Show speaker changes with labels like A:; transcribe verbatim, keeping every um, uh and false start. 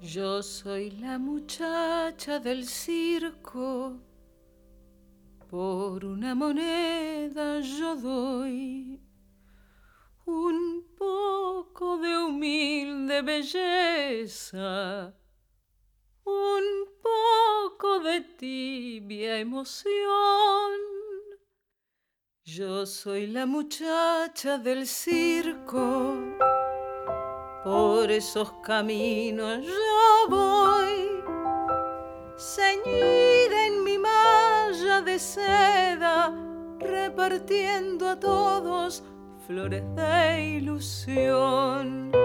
A: Yo soy la muchacha del circo, por una moneda yo doy un poco de humilde belleza, un poco de tibia emoción. Yo soy la muchacha del circo, por esos caminos yo voy, ceñida en mi malla de seda, repartiendo a todos flores de ilusión.